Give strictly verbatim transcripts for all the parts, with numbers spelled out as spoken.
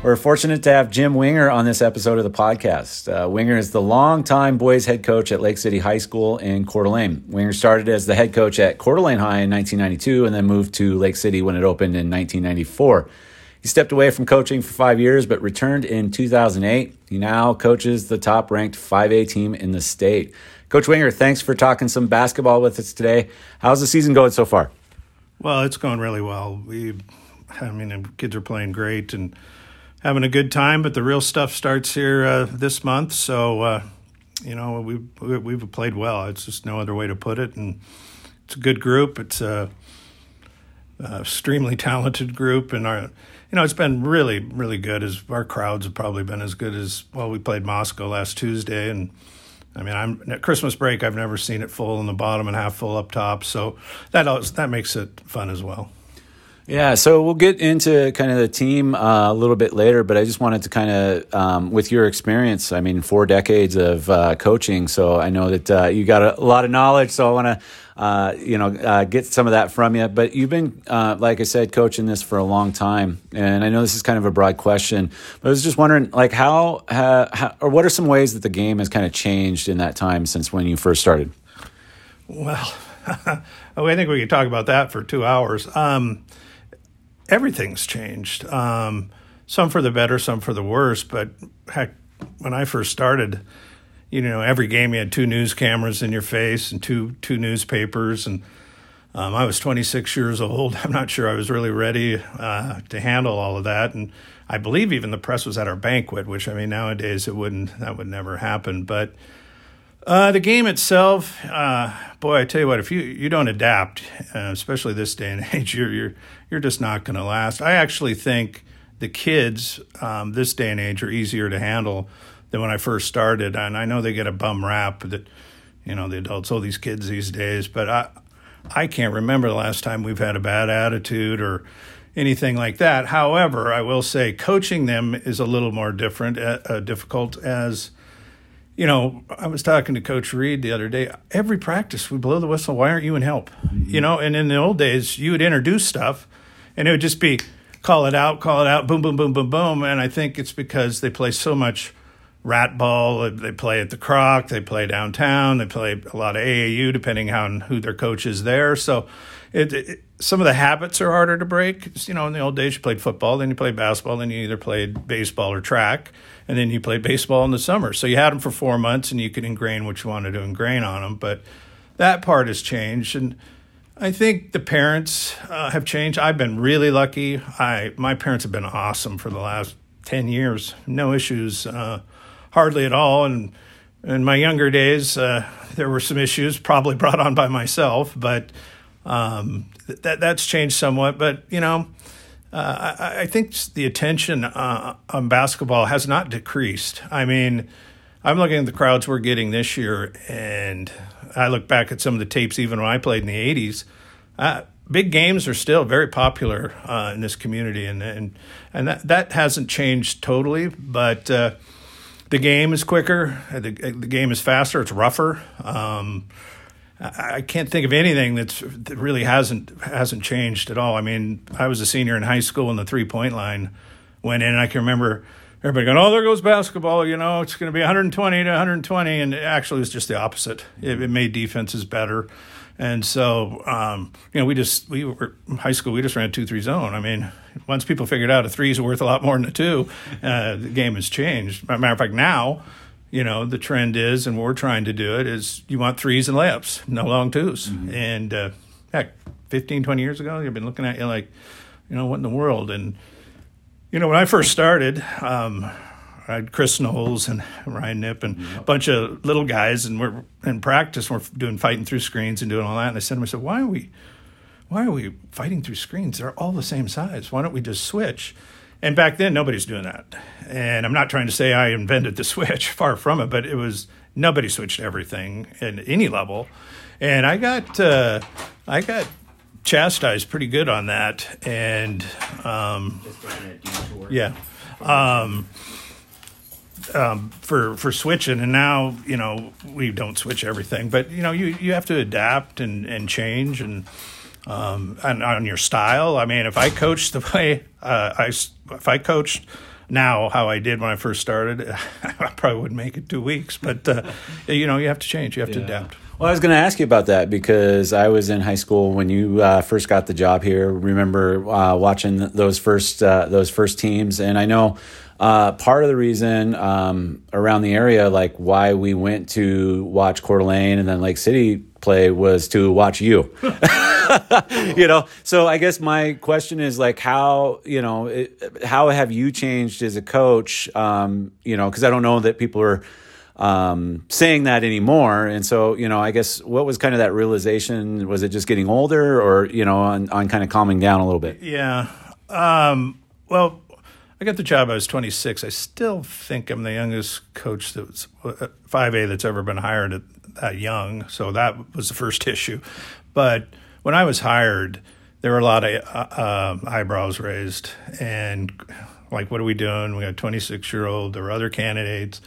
We're fortunate to have Jim Winger on this episode of the podcast. Uh, Winger is the longtime boys head coach at Lake City High School in Coeur d'Alene. Winger started as the head coach at Coeur d'Alene High in nineteen ninety-two and then moved to Lake City when it opened in nineteen ninety-four. He stepped away from coaching for five years but returned in two thousand eight. He now coaches the top-ranked five A team in the state. Coach Winger, thanks for talking some basketball with us today. How's the season going so far? Well, it's going really well. We, I mean, the kids are playing great and having a good time, but the real stuff starts here uh, this month. So, uh, you know, we, we we've played well. It's just no other way to put it. And it's a good group. It's a, a extremely talented group, and our, you know, it's been really, really good. As our crowds have probably been as good as well. We played Moscow last Tuesday, and I mean, I'm at Christmas break. I've never seen it full in the bottom and half full up top. So that always, that makes it fun as well. Yeah, so we'll get into kind of the team uh, a little bit later, but I just wanted to kind of, um, with your experience, I mean, four decades of uh, coaching, so I know that uh, you got a lot of knowledge, so I want to, uh, you know, uh, get some of that from you. But you've been, uh, like I said, coaching this for a long time, and I know this is kind of a broad question, but I was just wondering, like, how, uh, how or what are some ways that the game has kind of changed in that time since when you first started? Well, I think we could talk about that for two hours. Um Everything's changed, um, some for the better, some for the worse. But heck, when I first started, you know, every game you had two news cameras in your face and two two newspapers. And um, I was twenty-six years old. I'm not sure I was really ready uh, to handle all of that. And I believe even the press was at our banquet, which, I mean, nowadays it wouldn't, that would never happen. But Uh, the game itself, uh, boy, I tell you what, if you, you don't adapt, uh, especially this day and age, you're you're you're just not going to last. I actually think the kids um, this day and age are easier to handle than when I first started. And I know they get a bum rap that, you know, the adults, oh, these kids these days, but I I can't remember the last time we've had a bad attitude or anything like that. However, I will say coaching them is a little more different, uh, difficult as. You know, I was talking to Coach Reed the other day. Every practice, we blow the whistle. Why aren't you in help? Mm-hmm. You know, and in the old days, you would introduce stuff, and it would just be call it out, call it out, boom, boom, boom, boom, boom. And I think it's because they play so much rat ball. They play at the Croc. They play downtown. They play a lot of A A U, depending on who their coach is there. So it, it, some of the habits are harder to break. It's, you know, in the old days, you played football, then you played basketball, then you either played baseball or track. And then you played baseball in the summer. So you had them for four months, and you could ingrain what you wanted to ingrain on them. But that part has changed. And I think the parents uh, have changed. I've been really lucky. I My parents have been awesome for the last ten years. No issues, uh, hardly at all. And in my younger days, uh, there were some issues probably brought on by myself. But um, th- that that's changed somewhat. But, you know, Uh, I, I think the attention uh, on basketball has not decreased. I mean, I'm looking at the crowds we're getting this year, and I look back at some of the tapes even when I played in the eighties. Uh, big games are still very popular uh, in this community, and and, and that, that hasn't changed totally, but uh, the game is quicker, the, the game is faster, it's rougher. Um I can't think of anything that's that really hasn't hasn't changed at all. I mean, I was a senior in high school, and the three-point line went in. And I can remember everybody going, "Oh, there goes basketball! You know, it's going to be one twenty to one twenty." And actually, it was just the opposite. It, it made defenses better. And so, um, you know, we just we were in high school. We just ran a two-three zone. I mean, once people figured out a three is worth a lot more than a two, uh, the game has changed. As a matter of fact, now. You know, the trend is, and we're trying to do it, is you want threes and layups, no long twos. Mm-hmm. And uh, heck, fifteen, twenty years ago, you've been looking at you like, you know, what in the world? And, you know, when I first started, um, I had Chris Knowles and Ryan Knipp and yep. a bunch of little guys, and we're in practice, we're doing fighting through screens and doing all that. And I said to myself, why are we, why are we fighting through screens? They're all the same size. Why don't we just switch? And back then, nobody's doing that. And I'm not trying to say I invented the switch, far from it, but it was nobody switched everything at any level. And I got uh, I got chastised pretty good on that. And um, yeah, um, um, for for switching. And now, you know, we don't switch everything, but you know, you, you have to adapt and, and change and. Um, and on your style. I mean, if I coached the way uh, I, if I coached now how I did when I first started, I probably wouldn't make it two weeks. But, uh, you know, you have to change. You have yeah. to adapt. Well, I was going to ask you about that because I was in high school when you uh, first got the job here. Remember uh, watching those first uh, those first teams, and I know uh, part of the reason um, around the area, like why we went to watch Coeur d'Alene and then Lake City play, was to watch you. You know, so I guess my question is like, how you know, it, how have you changed as a coach? Um, you know, because I don't know that people are um, saying that anymore. And so, you know, I guess what was kind of that realization? Was it just getting older, or, you know, on, on kind of calming down a little bit? Yeah. Um, well, I got the job. I was twenty-six. I still think I'm the youngest coach that's five A that's ever been hired at that young. So that was the first issue. But when I was hired, there were a lot of uh, uh, eyebrows raised, and like, what are we doing? We got a twenty-six-year-old. There were other candidates.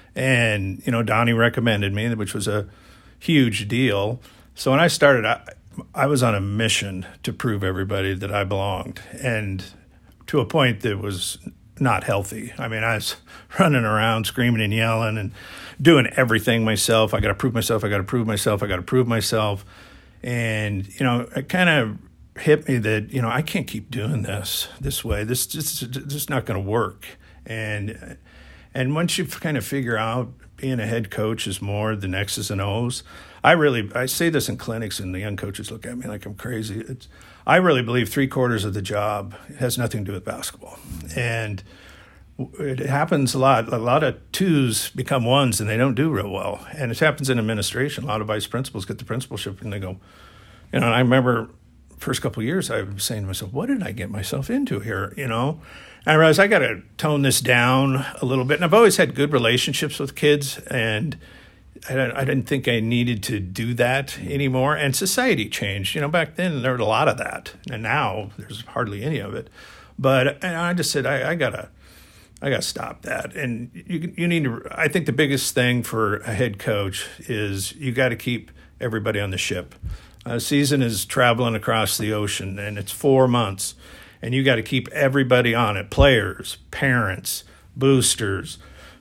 And, you know, Donnie recommended me, which was a huge deal. So when I started, I, I was on a mission to prove everybody that I belonged, and to a point that was not healthy. I mean, I was running around screaming and yelling and doing everything myself. I got to prove myself. I got to prove myself. I got to prove myself. And, you know, it kind of hit me that, you know, I can't keep doing this this way. This just just not going to work. And And once you kind of figure out being a head coach is more than X's and O's, I really, I say this in clinics and the young coaches look at me like I'm crazy. It's, I really believe three quarters of the job has nothing to do with basketball. And it happens a lot. A lot of twos become ones and they don't do real well. And it happens in administration. A lot of vice principals get the principalship and they go, you know, and I remember first couple of years I was saying to myself, what did I get myself into here, you know? And I realized I got to tone this down a little bit. And I've always had good relationships with kids, and I, I didn't think I needed to do that anymore. And society changed. You know, back then there was a lot of that, and now there's hardly any of it. But and I just said, I, I gotta, I gotta stop that. And you you need to. I think the biggest thing for a head coach is you got to keep everybody on the ship. A season is traveling across the ocean, and it's four months. And you got to keep everybody on it, players, parents, boosters,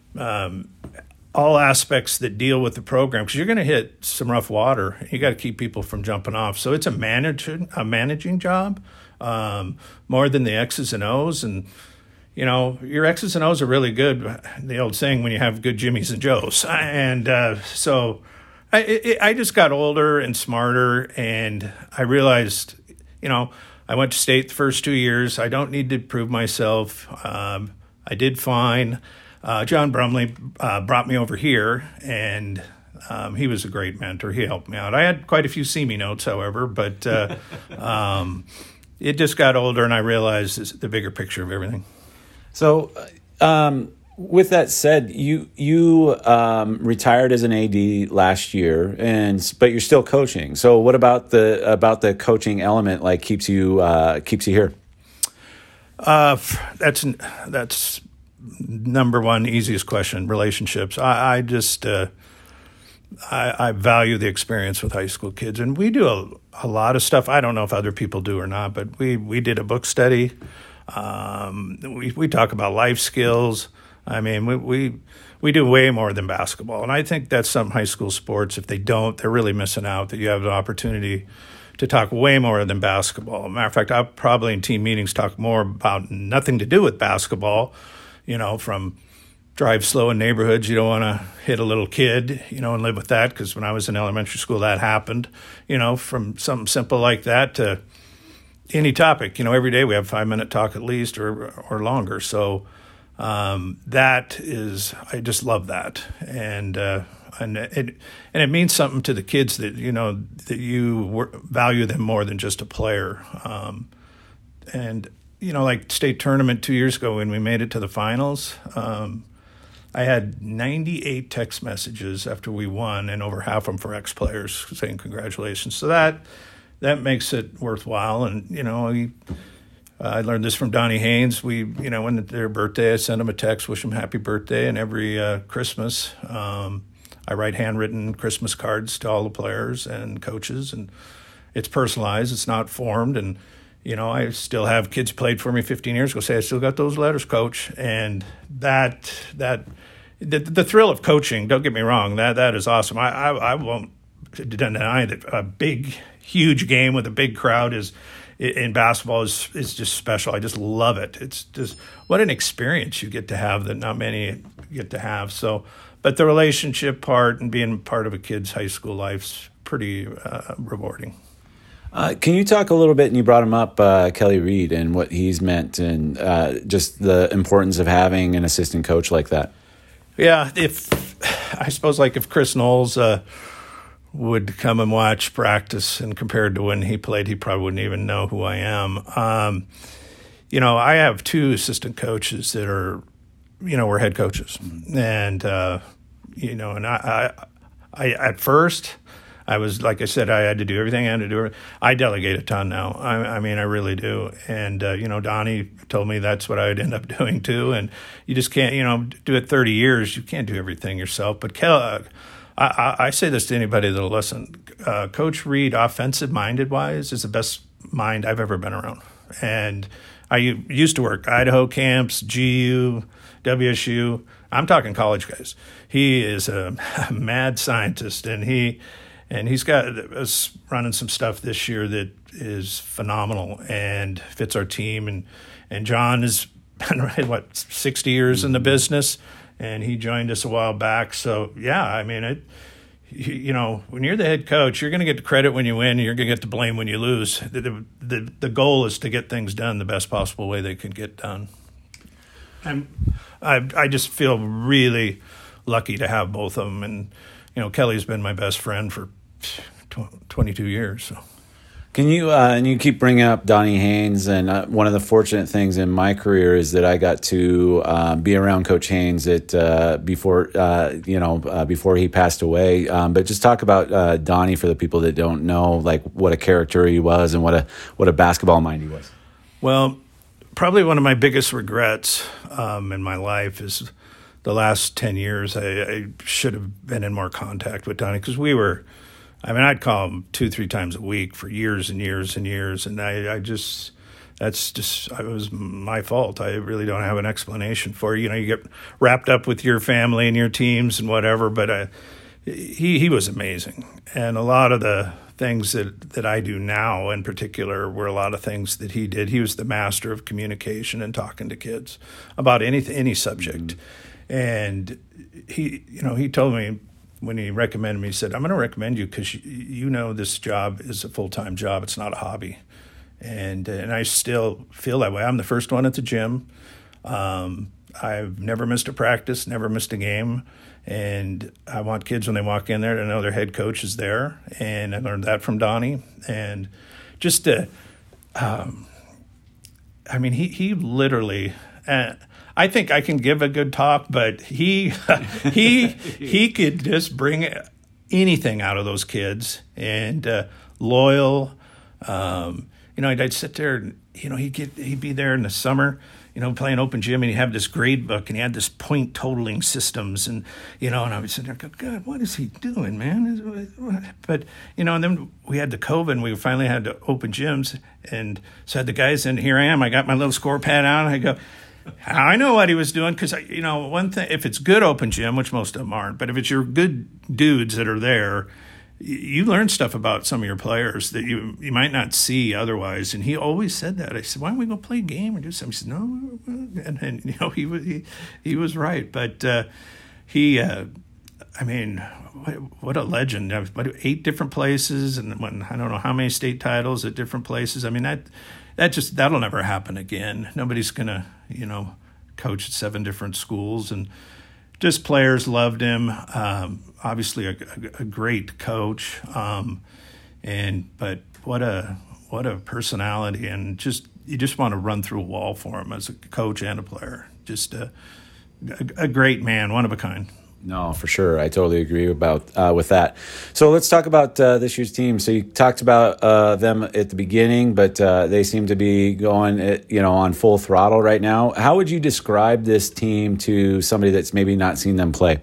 um, all aspects that deal with the program, because you're going to hit some rough water. You got to keep people from jumping off. So it's a managing, a managing job um, more than the X's and O's. And, you know, your X's and O's are really good, the old saying, when you have good Jimmys and Joes. And uh, so I, it, I just got older and smarter, and I realized, you know, I went to state the first two years. I don't need to prove myself. Um, I did fine. Uh, John Brumley uh, brought me over here, and um, he was a great mentor. He helped me out. I had quite a few see me notes, however, but uh, um, it just got older, and I realized the bigger picture of everything. So um, with that said, you you um, retired as an A D last year, and but you're still coaching. So what about the about the coaching element? Like keeps you uh, keeps you here? Uh, that's that's number one easiest question. Relationships. I, I just uh, I, I value the experience with high school kids, and we do a, a lot of stuff. I don't know if other people do or not, but we we did a book study. Um, we we talk about life skills. I mean, we, we we do way more than basketball. And I think that's some high school sports, if they don't, they're really missing out, that you have an opportunity to talk way more than basketball. Matter of fact, I'll probably in team meetings talk more about nothing to do with basketball, you know, from drive slow in neighborhoods. You don't want to hit a little kid, you know, and live with that, because when I was in elementary school, that happened, you know, from something simple like that to any topic. You know, every day we have a five-minute talk at least, or or longer. So Um, that is, I just love that, and uh, and it and it means something to the kids that you know that you wor- value them more than just a player. Um, and you know, like state tournament two years ago when we made it to the finals, um, I had ninety-eight text messages after we won, and over half of them for ex-players saying congratulations. So that that makes it worthwhile, and you know. We, Uh, I learned this from Donnie Haynes. We, you know, when their birthday, I send them a text, wish them happy birthday. And every uh, Christmas, um, I write handwritten Christmas cards to all the players and coaches. And it's personalized. It's not formed. And you know, I still have kids who played for me fifteen years ago say, I still got those letters, Coach. And that, that, the, the thrill of coaching, don't get me wrong, that that is awesome. I, I, I won't deny that a big, huge game with a big crowd is, in basketball, is is just special. I just love it. It's just, what an experience you get to have that not many get to have. So, but the relationship part and being part of a kid's high school life's pretty uh, rewarding. Uh, can you talk a little bit, and you brought him up, uh, Kelly Reed, and what he's meant, and uh, just the importance of having an assistant coach like that? Yeah, if I suppose like if Chris Knowles uh, would come and watch practice, and compared to when he played, he probably wouldn't even know who I am. Um, you know, I have two assistant coaches that are, you know, we're head coaches, mm-hmm. and uh, you know, and I, I, I at first. I was, like I said, I had to do everything I had to do. I delegate a ton now. I, I mean, I really do. And, uh, you know, Donnie told me that's what I would end up doing too. And you just can't, you know, do it thirty years. You can't do everything yourself. But Kel, uh, I, I, I say this to anybody that'll listen. Uh, Coach Reed, offensive-minded wise, is the best mind I've ever been around. And I used to work Idaho camps, G U, W S U. I'm talking college guys. He is a mad scientist, and he... And he's got us running some stuff this year that is phenomenal and fits our team. And and John has been, what, sixty years in the business, and he joined us a while back. So, yeah, I mean, it. You know, when you're the head coach, you're going to get the credit when you win, and you're going to get the blame when you lose. The, the, the goal is to get things done the best possible way they can get done. I'm, I, I just feel really lucky to have both of them. And, you know, Kelly's been my best friend for twenty-two years. So. Can you, uh, and you keep bringing up Donnie Haynes, and uh, one of the fortunate things in my career is that I got to uh, be around Coach Haynes at, uh, before, uh, you know, uh, before he passed away. Um, but just talk about uh, Donnie for the people that don't know, like what a character he was and what a, what a basketball mind he was. Well, probably one of my biggest regrets um, in my life is the last ten years. I, I should have been in more contact with Donnie, because we were, I mean, I'd call him two, three times a week for years and years and years. And I, I just, that's just, it was my fault. I really don't have an explanation for it. You know, you get wrapped up with your family and your teams and whatever, but I, he, he was amazing. And a lot of the things that, that I do now in particular were a lot of things that he did. He was the master of communication and talking to kids about any, any subject. Mm-hmm. And he, you know, he told me, when he recommended me, he said, I'm going to recommend you because you, you know this job is a full-time job. It's not a hobby. And and I still feel that way. I'm the first one at the gym. Um, I've never missed a practice, never missed a game. And I want kids, when they walk in there, to know their head coach is there. And I learned that from Donnie. And just to, um, I mean, he, he literally... Uh, I think I can give a good talk, but he he he could just bring anything out of those kids, and uh, loyal. Um, you know, I'd, I'd sit there, and you know, he'd get he'd be there in the summer, you know, playing open gym, and he'd have this grade book, and he had this point totaling systems, and you know, and I would sit there and go, God, what is he doing, man? But you know, and then we had the COVID, and we finally had to open gyms, and so I had the guys in. Here I am. I got my little score pad out, and I go. I know what he was doing, because, you know, one thing, if it's good open gym, which most of them aren't, but if it's your good dudes that are there, you learn stuff about some of your players that you you might not see otherwise. And he always said that. I said, why don't we go play a game or do something? He said, no. And, and you know, he was, he, he was right. But uh, he, uh, I mean, what, what a legend. What, eight different places, and what, I don't know how many state titles at different places. I mean, that... That just, that'll never happen again. Nobody's going to, you know, coach at seven different schools. And just players loved him. Um, obviously a, a, a great coach. Um, and, but what a, what a personality. And just, you just want to run through a wall for him as a coach and a player. Just a, a, a great man, one of a kind. No, for sure. I totally agree about uh, with that. So let's talk about uh, this year's team. So you talked about uh, them at the beginning, but uh, they seem to be going, at, you know, on full throttle right now. How would you describe this team to somebody that's maybe not seen them play?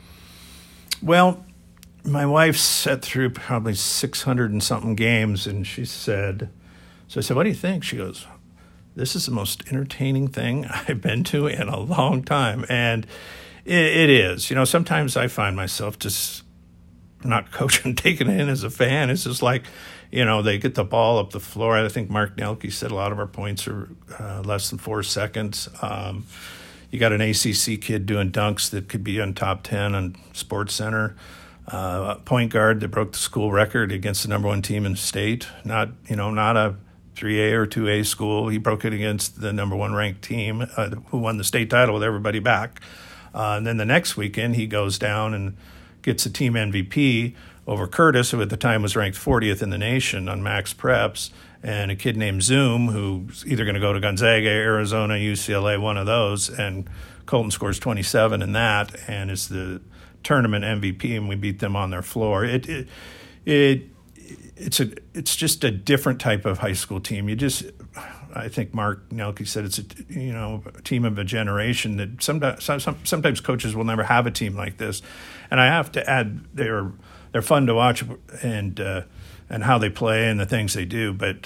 Well, my wife sat through probably six hundred and something games, and she said So I said, what do you think? She goes, this is the most entertaining thing I've been to in a long time. And it, it is. You know, sometimes I find myself just not coaching, taking it in as a fan. It's just like, you know, they get the ball up the floor. I think Mark Nelke said a lot of our points are uh, less than four seconds. Um, you got an A C C kid doing dunks that could be on top ten on Sports Center. Uh, point guard that broke the school record against the number one team in the state. Not, you know, not a three A or two A school. He broke it against the number one ranked team uh, who won the state title with everybody back. Uh, and then the next weekend he goes down and gets a team M V P over Curtis, who at the time was ranked fortieth in the nation on Max Preps, and a kid named Zoom, who's either going to go to Gonzaga, Arizona, U C L A, one of those, and Colton scores twenty-seven in that and is the tournament M V P, and we beat them on their floor. It, it, it it's a it's just a different type of high school team. You just, I think Mark Nelke said it's a you know a team of a generation that sometimes sometimes coaches will never have a team like this, and I have to add they're they're fun to watch and uh, and how they play and the things they do, but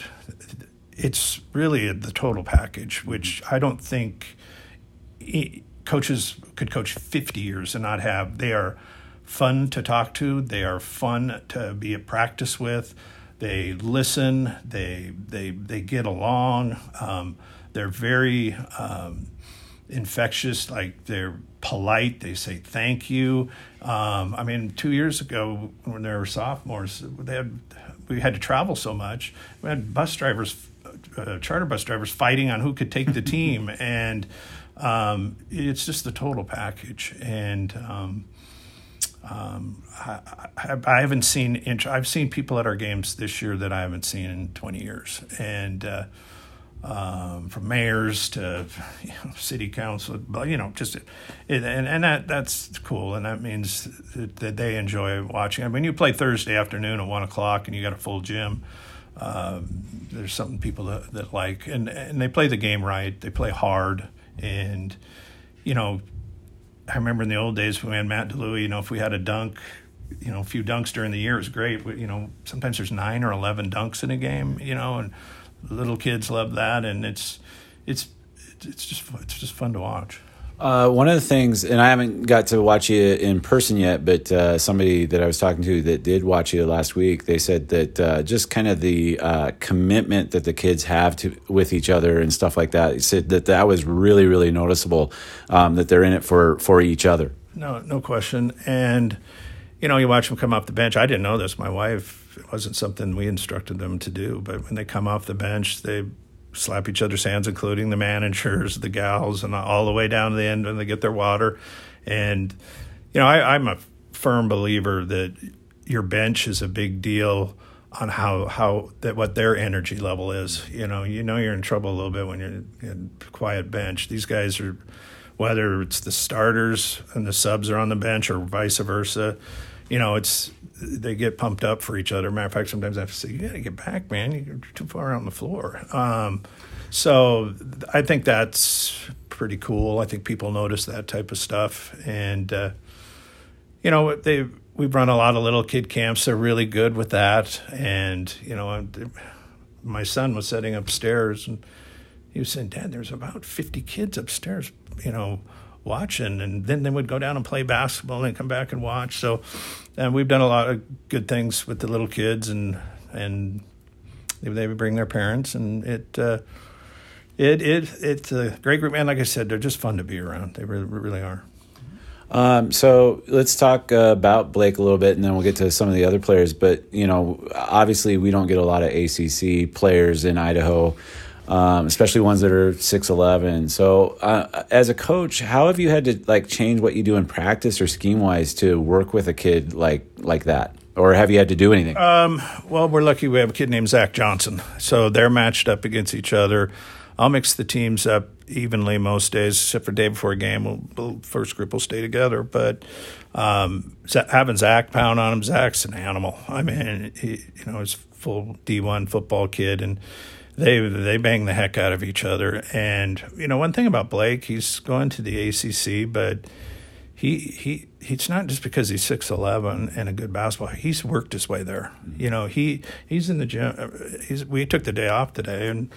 it's really the total package, which I don't think he, coaches could coach fifty years and not have. They are fun to talk to. They are fun to be at practice with. They listen. They they they get along. Um, they're very um, infectious. Like they're polite. They say thank you. Um, I mean, two years ago when they were sophomores, they had we had to travel so much. We had bus drivers, uh, charter bus drivers, fighting on who could take the team, and um, it's just the total package. And um, um, I, I, I haven't seen I've seen people at our games this year that I haven't seen in twenty years, and uh, um, from mayors to you know, city council, you know, just it, and and that that's cool, and that means that they enjoy watching. I mean, you play Thursday afternoon at one o'clock, and you got a full gym. Um, there's something people that, that like, and and they play the game right. They play hard, and you know, I remember in the old days when we had Matt DeLuey. You know, if we had a dunk, you know, a few dunks during the year, it was great. We, you know, sometimes there's nine or eleven dunks in a game. You know, and little kids love that, and it's it's it's just it's just fun to watch. Uh, one of the things, and I haven't got to watch you in person yet, but uh, somebody that I was talking to that did watch you last week, they said that uh, just kind of the uh, commitment that the kids have to with each other and stuff like that. He said that that was really, really noticeable, um, that they're in it for, for each other. No, no question. And, you know, you watch them come off the bench. I didn't know this. My wife, it wasn't something we instructed them to do, but when they come off the bench, they slap each other's hands, including the managers, the gals, and all the way down to the end when they get their water. And, you know, I, I'm a firm believer that your bench is a big deal on how, how that what their energy level is. You know, you know you're in trouble a little bit when you're in a quiet bench. These guys are, whether it's the starters and the subs are on the bench or vice versa, you know, it's they get pumped up for each other. Matter of fact, sometimes I have to say, you got to get back, man. You're too far out on the floor. Um, so I think that's pretty cool. I think people notice that type of stuff. And, uh, you know, they we've run a lot of little kid camps. They're really good with that. And, you know, my son was sitting upstairs, and he was saying, Dad, there's about fifty kids upstairs, you know, watching, and then they would go down and play basketball and then come back and watch. So, and we've done a lot of good things with the little kids, and and they, they would bring their parents, and it uh, it it it's a great group. And like I said, they're just fun to be around. They really really are. Um, so let's talk uh, about Blake a little bit, and then we'll get to some of the other players. But you know, obviously, we don't get a lot of A C C players in Idaho. Um, especially ones that are six eleven. So uh, as a coach, how have you had to like change what you do in practice or scheme wise to work with a kid like like that? Or have you had to do anything? Um, well, we're lucky we have a kid named Zach Johnson. So they're matched up against each other. I'll mix the teams up evenly most days, except for day before a game. We'll, we'll, first group will stay together. But um, having Zach pound on him, Zach's an animal. I mean, he, you know, he's full D one football kid, and They they bang the heck out of each other. And, you know, one thing about Blake, he's going to the A C C, but he he it's not just because he's six eleven and a good basketball. He's worked his way there. Mm-hmm. You know, he he's in the gym. He's we took the day off today, and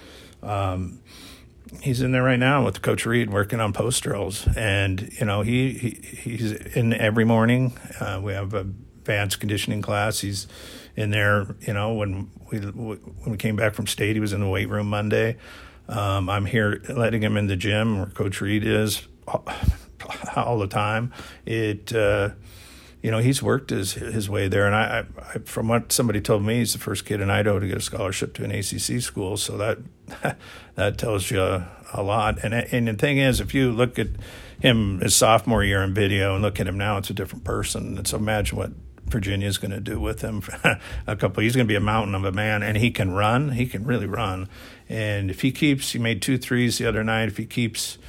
um, he's in there right now with Coach Reed working on post drills. And you know, he, he he's in every morning. Uh, we have a advanced conditioning class. He's in there. You know, when we when we came back from state, he was in the weight room Monday. Um, I'm here letting him in the gym where Coach Reed is all the time. It, uh, you know, he's worked his his way there, and I, I, from what somebody told me, he's the first kid in Idaho to get a scholarship to an A C C school. So that that tells you a, a lot. And and the thing is, if you look at him his sophomore year in video and look at him now, it's a different person. And so imagine what Virginia's going to do with him. a couple, he's going to be a mountain of a man, and he can run. He can really run. And if he keeps, he made two threes the other night. If he keeps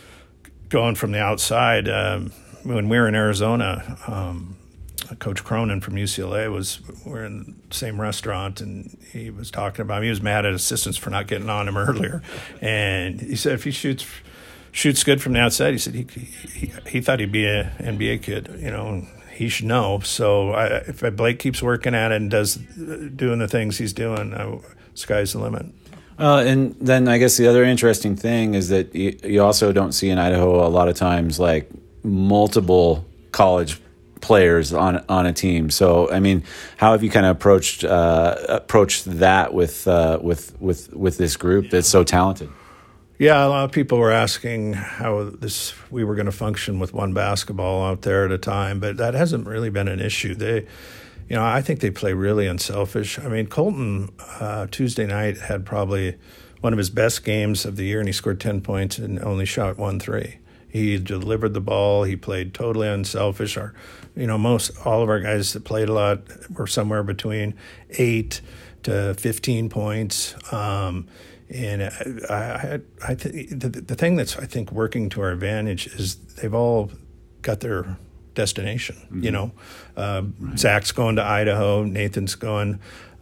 going from the outside, um, when we were in Arizona, um, Coach Cronin from U C L A was, we're in the same restaurant, and he was talking about, he was mad at assistants for not getting on him earlier. And he said if he shoots shoots good from the outside, he said he he, he thought he'd be an N B A kid, you know, he should know. So I, if Blake keeps working at it and does doing the things he's doing, I, sky's the limit. Uh, and then I guess the other interesting thing is that you, you also don't see in Idaho a lot of times like multiple college players on on a team. So I mean, how have you kind of approached uh, approached that with uh, with with with this group that's so talented? Yeah, a lot of people were asking how this we were going to function with one basketball out there at a time, but that hasn't really been an issue. They. You know, I think they play really unselfish. I mean, Colton uh, Tuesday night had probably one of his best games of the year, and he scored ten points and only shot one three. He delivered the ball. He played totally unselfish. Our, you know, most all of our guys that played a lot were somewhere between eight to fifteen points. Um, and I, I, I th- the, the thing that's I think working to our advantage is they've all got their destination. Mm-hmm. You know, uh, right. Zach's going to Idaho, Nathan's going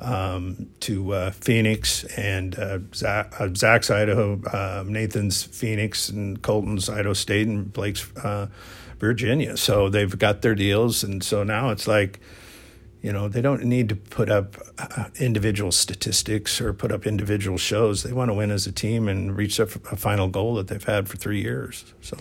um, to uh, Phoenix, and uh, Zach, uh, Zach's Idaho, uh, Nathan's Phoenix, and Colton's Idaho State, and Blake's uh, Virginia. So they've got their deals, and so now it's like, you know, they don't need to put up uh, individual statistics or put up individual shows. They want to win as a team and reach a, a final goal that they've had for three years. So.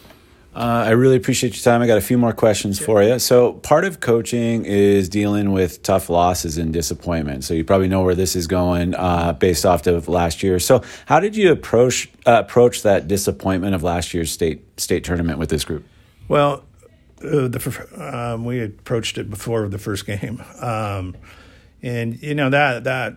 Uh, I really appreciate your time. I got a few more questions yeah. for you. So part of coaching is dealing with tough losses and disappointment. So you probably know where this is going uh, based off of last year. So how did you approach uh, approach that disappointment of last year's state state tournament with this group? Well, uh, the, um, we approached it before the first game, um, and you know that that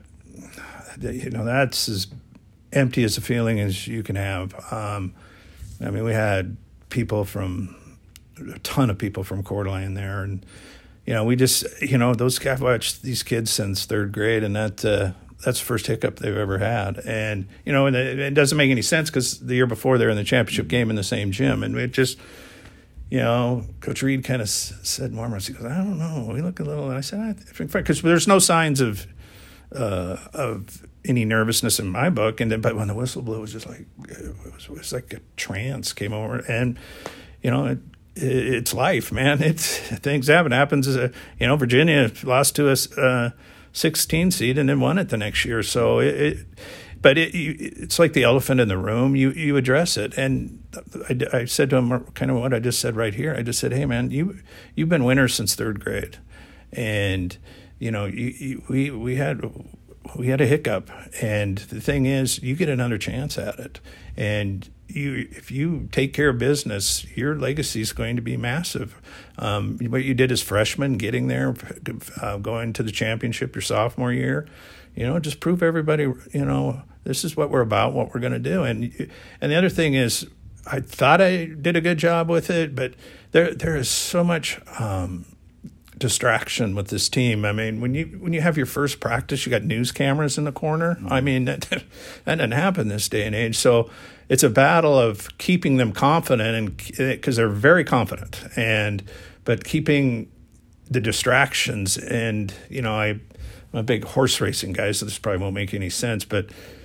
you know that's as empty as a feeling as you can have. Um, I mean, we had. people from a ton of people from Coeur d'Alene there, and you know we just you know those guys watched these kids since third grade, and that uh, that's the first hiccup they've ever had. And you know and it, it doesn't make any sense because the year before they're in the championship game in the same gym, and it just you know Coach Reed kind of s- said more. He goes, I don't know, we look a little. And I said, I think because there's no signs of uh, of any nervousness in my book, and then but when the whistle blew, it was just like it was, it was like a trance came over, and you know it, it, it's life, man. It's things happen. Happens. As a, you know, Virginia lost to us uh, sixteen seed and then won it the next year. So it, it but it, it's like the elephant in the room. You you address it, and I, I said to him kind of what I just said right here. I just said, hey man, you you've been winners since third grade, and you know you, you we we had. We had a hiccup, and the thing is, you get another chance at it. And you, if you take care of business, your legacy is going to be massive. Um, what you did as freshmen, getting there, uh, going to the championship your sophomore year, you know, just prove everybody, you know, this is what we're about, what we're going to do. And and the other thing is, I thought I did a good job with it, but there there is so much. Um, distraction with this team. I mean, when you when you have your first practice, you got news cameras in the corner. Mm-hmm. I mean, that, that doesn't happen this day and age. So it's a battle of keeping them confident, and because they're very confident, and but keeping the distractions. And you know, I, I'm a big horse racing guy, so this probably won't make any sense, but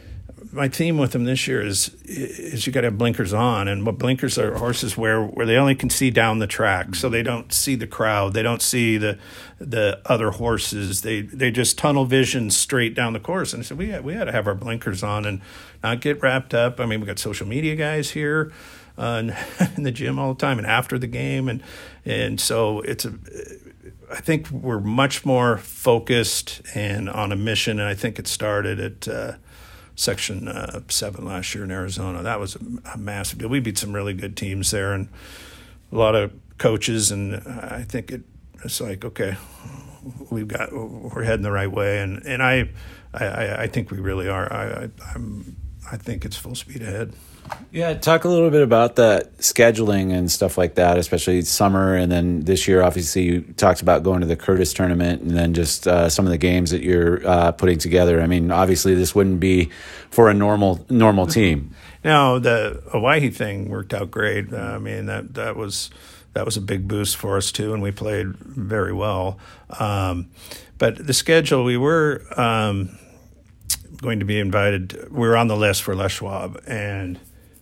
my theme with them this year is is you got to have blinkers on, and what blinkers are horses wear where they only can see down the track, so they don't see the crowd, they don't see the the other horses, they they just tunnel vision straight down the course. And I said we had, we had to have our blinkers on and not get wrapped up. I mean, we got social media guys here uh, in the gym all the time and after the game, and and so it's a. I think we're much more focused and on a mission, and I think it started at uh, Section uh, seven last year in Arizona. That was a, a massive deal. We beat some really good teams there and a lot of coaches, and I think it, it's like, okay, we've got we're heading the right way, and, and I, I I think we really are. I, I I'm I think it's full speed ahead. Yeah, talk a little bit about that scheduling and stuff like that, especially summer. And then this year, obviously, you talked about going to the Curtis tournament and then just uh, some of the games that you're uh, putting together. I mean, obviously, this wouldn't be for a normal normal team. No, the Hawaii thing worked out great. Uh, I mean, that that was that was a big boost for us, too, and we played very well. Um, but the schedule, we were um, going to be invited. We were on the list for Les Schwab, and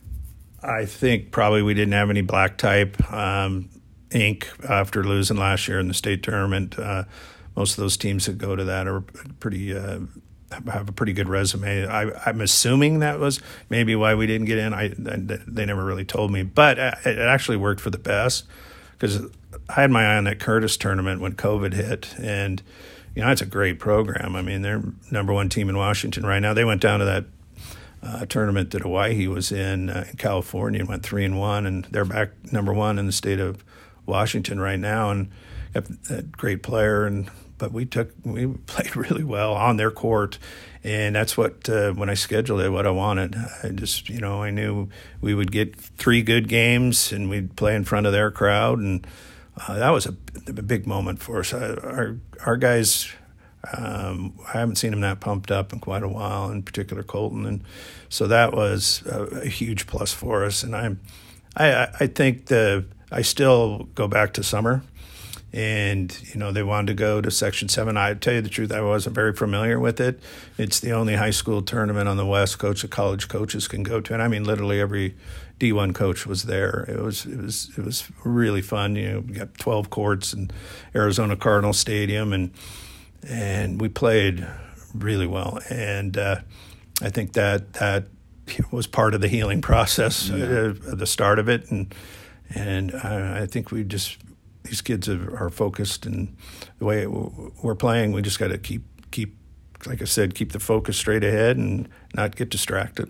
I think probably we didn't have any black type um, ink after losing last year in the state tournament. Uh, most of those teams that go to that are pretty uh, have a pretty good resume. I, I'm assuming that was maybe why we didn't get in. I, they never really told me, but it actually worked for the best because I had my eye on that Curtis tournament when COVID hit, and you know it's a great program. I mean, they're number one team in Washington right now. They went down to that Uh, tournament that Hawaii was in uh, in California and went three and one, and they're back number one in the state of Washington right now, and have a great player. And but we took we played really well on their court, and that's what uh, when I scheduled it, what I wanted. I just you know I knew we would get three good games, and we'd play in front of their crowd, and uh, that was a, a big moment for us. I, our our guys. Um, I haven't seen him that pumped up in quite a while, in particular Colton, and so that was a, a huge plus for us. And I'm, I, I think the I still go back to summer, and you know they wanted to go to Section Seven. I tell you the truth, I wasn't very familiar with it. It's the only high school tournament on the West Coast that college coaches can go to, and I mean literally every D one coach was there. It was it was it was really fun. You know, we got twelve courts in Arizona Cardinal Stadium, and. And we played really well, and uh, I think that that was part of the healing process yeah. uh, at the start of it. And and I, I think we just these kids are, are focused, and the way we're playing, we just got to keep keep like I said, keep the focus straight ahead and not get distracted.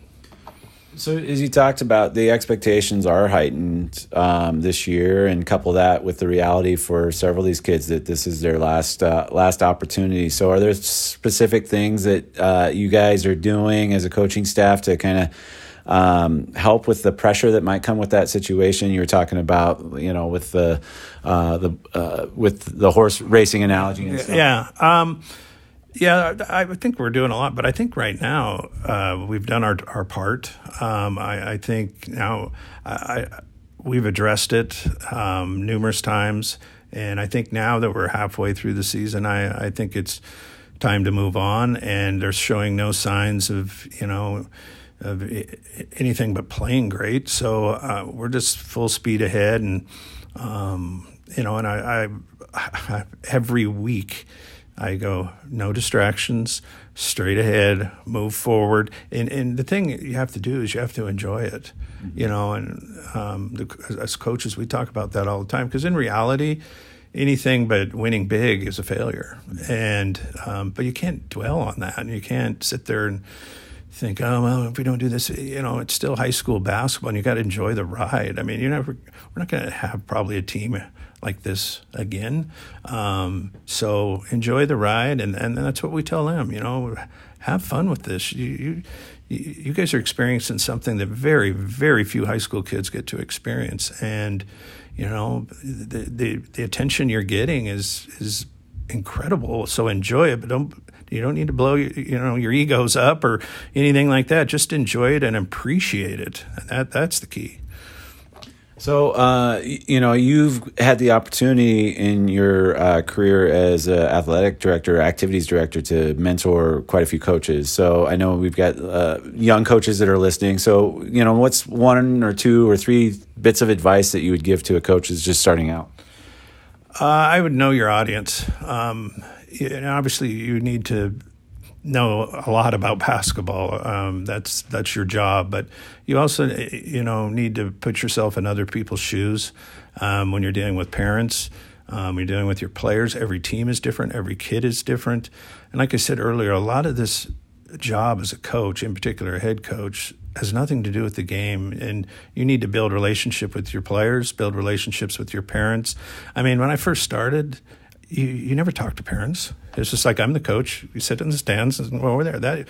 So as you talked about, the expectations are heightened um, this year, and couple that with the reality for several of these kids that this is their last uh, last opportunity. So are there specific things that uh, you guys are doing as a coaching staff to kind of um, help with the pressure that might come with that situation? You were talking about, you know, with the uh, the uh, with the horse racing analogy and stuff. Yeah. Um, Yeah, I think we're doing a lot, but I think right now uh, we've done our our part. Um, I, I think now I, I, we've addressed it um, numerous times, and I think now that we're halfway through the season, I, I think it's time to move on. And they're showing no signs of you know of anything but playing great. So uh, we're just full speed ahead, and um, you know, and I, I, I every week. I go, no distractions, straight ahead, move forward. And and the thing you have to do is you have to enjoy it, mm-hmm. you know. And um, the, as coaches, we talk about that all the time because in reality, anything but winning big is a failure. Mm-hmm. And um, but you can't dwell on that, and you can't sit there and think, oh well, if we don't do this, you know, it's still high school basketball, and you got to enjoy the ride. I mean, you never, we're not going to have probably a team like this again. Um, so enjoy the ride, and, and that's what we tell them. You know, have fun with this. You, you you guys are experiencing something that very very few high school kids get to experience, and you know the the, the attention you're getting is is incredible. So enjoy it, but don't. You don't need to blow your, you know your egos up or anything like that. Just enjoy it and appreciate it. And that that's the key. So, uh, you know, you've had the opportunity in your uh, career as an athletic director, activities director, to mentor quite a few coaches. So I know we've got uh, young coaches that are listening. So, you know, what's one or two or three bits of advice that you would give to a coach that's just starting out? Uh, I would know your audience. Um, and obviously, you need to know a lot about basketball. Um, that's that's your job, but you also, you know, need to put yourself in other people's shoes um, when you're dealing with parents. Um, you're dealing with your players. Every team is different. Every kid is different. And like I said earlier, a lot of this job as a coach, in particular a head coach, has nothing to do with the game. And you need to build relationship with your players, build relationships with your parents. I mean, when I first started, you, you never talk to parents. It's just like, I'm the coach. You sit in the stands and well, over there. That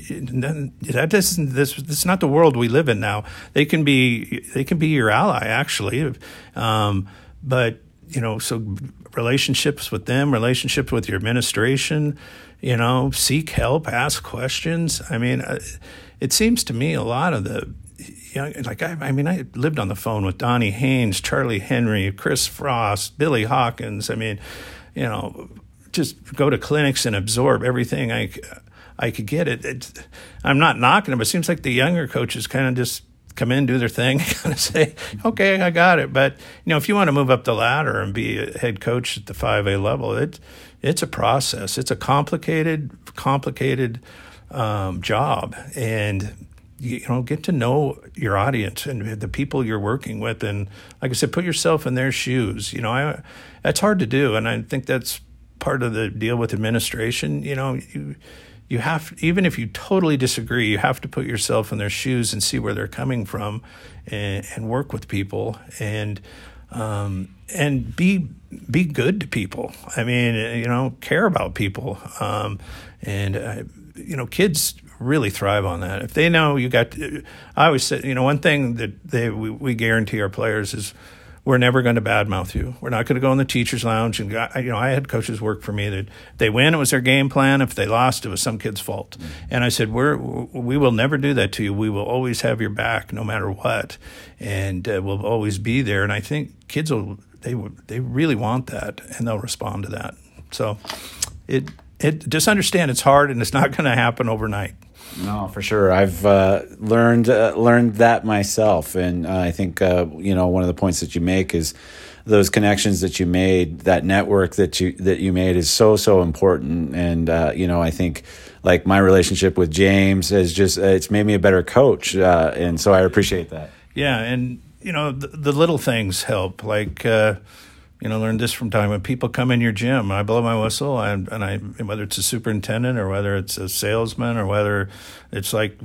that isn't this. This is not the world we live in now. They can be they can be your ally actually, um, but you know, so relationships with them, relationships with your administration. You know, seek help, ask questions. I mean, it seems to me a lot of the. You know, like I, I mean, I lived on the phone with Donnie Haynes, Charlie Henry, Chris Frost, Billy Hawkins. I mean, you know. Just go to clinics and absorb everything I, I could get. It, it. I'm not knocking them, but it seems like the younger coaches kind of just come in, do their thing, kind of say, okay, I got it. But, you know, if you want to move up the ladder and be a head coach at the five A level, it, it's a process. It's a complicated, complicated um, job. And, you know, get to know your audience and the people you're working with. And, like I said, put yourself in their shoes. You know, I, that's hard to do, and I think that's part of the deal with administration. You know, you you have, even if you totally disagree, you have to put yourself in their shoes and see where they're coming from, and, and work with people, and um, and be be good to people. I mean, you know, care about people, um, and uh, you know, kids really thrive on that. If they know you got, I always say, you know, one thing that they we, we guarantee our players is, we're never going to badmouth you. We're not going to go in the teacher's lounge. And, you know, I had coaches work for me that if they win, it was their game plan. If they lost, it was some kid's fault. Mm-hmm. And I said, we're, we will never do that to you. We will always have your back no matter what. And uh, we'll always be there. And I think kids will, they they really want that, and they'll respond to that. So it it just understand it's hard, and it's not going to happen overnight. No, for sure. I've uh, learned uh, learned that myself, and uh, I think uh, you know, one of the points that you make is those connections that you made, that network that you that you made is so so important. And uh, you know, I think like my relationship with James has just uh, it's made me a better coach, uh, and so I appreciate that. Yeah, and you know, the, the little things help, like. Uh, You know, learn this from time when people come in your gym. I blow my whistle, and, and I, whether it's a superintendent or whether it's a salesman or whether it's like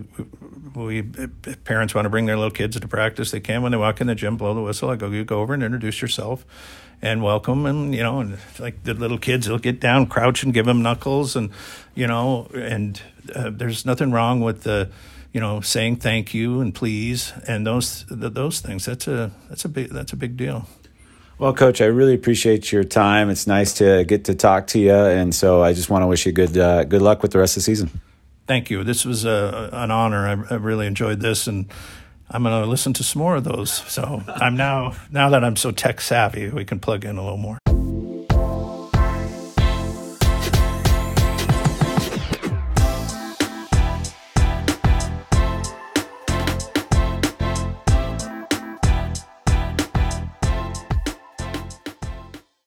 we if parents want to bring their little kids to practice, they can. When they walk in the gym, blow the whistle. I go, you go over and introduce yourself, and welcome. And you know, and like the little kids, they'll get down, crouch, and give them knuckles, and you know, and uh, there's nothing wrong with the. You know, saying thank you and please and those those things. That's a that's a big that's a big deal. Well, Coach, I really appreciate your time. It's nice to get to talk to you, and so I just want to wish you good uh, good luck with the rest of the season. Thank you. This was a, an honor. I, I really enjoyed this, and I'm going to listen to some more of those. So I'm now now that I'm so tech savvy, we can plug in a little more.